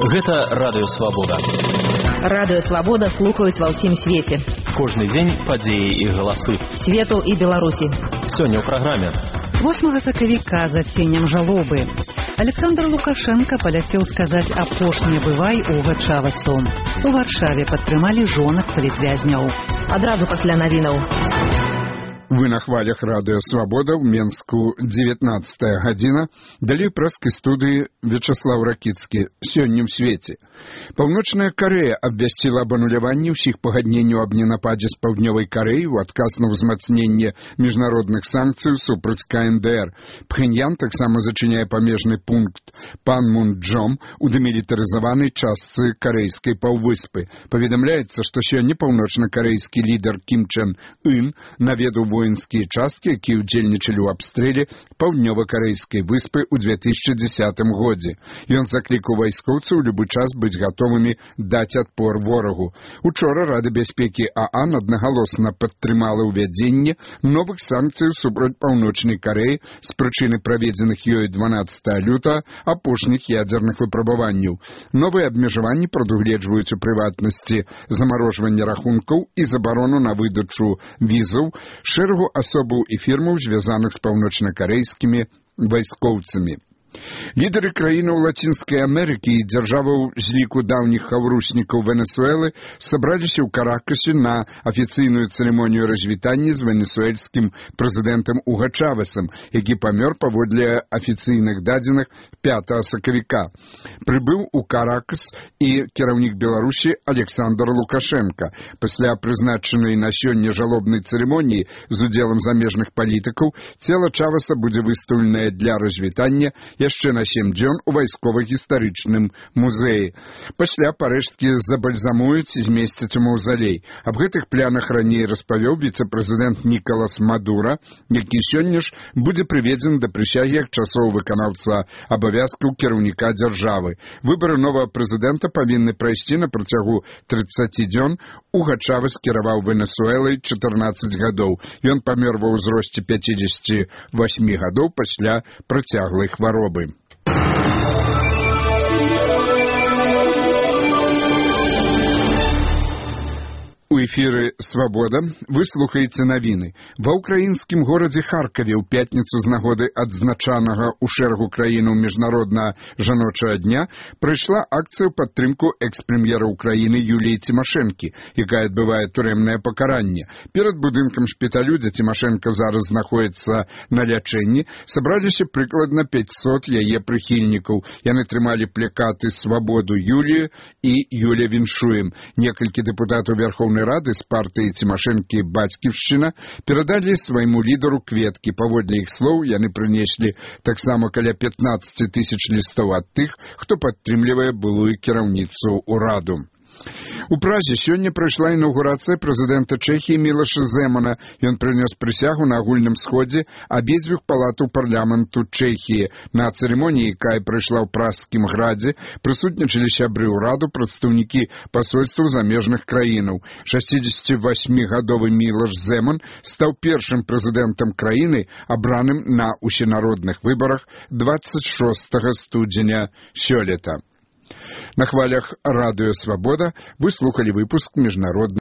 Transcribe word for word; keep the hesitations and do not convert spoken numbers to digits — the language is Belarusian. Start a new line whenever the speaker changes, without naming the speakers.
Гэта Радыё Свабода.
Радыё Свабода слухаюць ва ўсім свеце.
Кожны дзень падзеі і галасы.
Свету і Беларусі.
Сёння ў праграме.
восьмага сакавіка за ценем жалобы. Александр Лукашенко паляцеў сказаць апошні бывай у Гачавасу. У Варшаве падтрымалі жонак палітвязняў.
Адразу пасля навінаў.
Вы на хвалях Радыё Свабода ў Менску дзевятнаццатая гадзіна. Далей прэскай студыі Вячаслав Ракіцкі. Сёння ў свеце. Паўночная Карэя абвясціла аб ануляванні ўсіх пагадненняў аб ненападзе з Паўднёвай Карэі ў адказ на ўзмацненне міжнародных санкцый супраць ка эн дэ эр. Пхэньян таксама зачыняе памежны пункт Панмунджом у дэмілітарызаванай частцы карэйскай паўвыспы. Паведамляецца, што сёння паўночна-карэйскі лідар Кім Чен Ын наведаў воінскія часткі, якія ўдзельнічалі ў абстрэле паўднёва-карэйскай выспы ў две тысячы дзесятым годзе. Ён заклікаў вайскоўцаў у любы час быць гатовымі даць адпор ворагу. Учора Рада бяспекі ААН аднагалосна падтрымала ўвядзенне новых санкцый супраць Паўночнай Карэі з прычыны праведзеных ёй дванаццатага лютага апошніх ядзерных выпрабаванняў. Новыя абмежаванні прадугледжваюць у прыватнасці замарожванне рахункаў і забарону на выдачу візаў шэрагу асобаў і фірмаў, звязаных з паўночна-карэйскімі вайскоўцамі. Лідары краінаў Лацінскай Амерыкі і дзяржаваў з ліку даўніх хаўруснікаў Венесуэлы сабраліся ў Каракасе на афіцыйную цырымонію развітання з венесуэльскім прэзідэнтам Уга Чавесам, які памёр паводле афіцыйных дадзеных пятага сакавіка. Прыбыў у Каракас і кіраўнік Беларусі Александр Лукашенко. Пасля прызначанай на сёння жалобнай цырымоніі з удзелам замежных палітыкаў цела Чавеса будзе выстаўленае для развітання яшчэ на сем дзён у вайскова-гістарычным музеі. Пасля парэшткі забальзамуюць і змесцяць у маўзалей. Аб гэтых планах раней распавёў віцэ-прэзідэнт Нікалас Мадура, які сёння ж будзе прыведзены да прысягі як часовы выканаўца абавязкаў кіраўніка дзяржавы. Выбары новага прэзідэнта павінны прайсці на працягу трыццаці дзён. Уга Чавес кіраваў Венесуэлай чатырнаццаць гадоў. Ён памёр ва ўзросце пяцідзесяці васьмі гадоў пасля працяглай хваробы. У эфіры «Свабода» вы слухаеце навіны. Ва ўкраінскім горадзе Харкаве ў пятніцу з нагоды адзначанага ў шэрагу краінаў міжнароднага жаночага дня прайшла акцыя ў падтрымку экс-прэм'ера ўкраіны Юліі Цімашэнкі, якая адбывае турэмнае пакаранне. Перад будынкам шпіталю, дзе Цімашэнка зараз знаходзіцца на лячэнні, сабраліся прыкладна пяцьсот яе прыхільнікаў. Яны трымалі плакаты «Свабоду Юлію» і «Юля віншуем». Некалькі дэпутатаў Верховнай Рады з партыі Цімашэнкі «Бацькіўшчына» перадалі свайму лідару кветкі. Паводле іх слоў, яны прынеслі таксама каля пятнаццаць тысяч лістоў ад тых, хто падтрымлівае былую кіраўніцу ўраду. У Празе сёння прайшла інаўгурацыя прэзідэнта Чэхіі Мілаша Зэмана. Ён прынёс прысягу на агульным сходзе абедзвюх палатаў парламенту Чэхіі. На цырымоніі, якая прайшла ў Празскім градзе, прысутнічалі сябры ўраду, прадстаўнікі пасольстваў замежных краінаў. шасцідзесяцівасьмігадовы Мілаш Зэман стаў першым прэзідэнтам краіны, абраным на усенародных выбарах дваццаць шостага студзеня сёлета. На хвалях Радыё Свабода вы слухалі выпуск міжнародных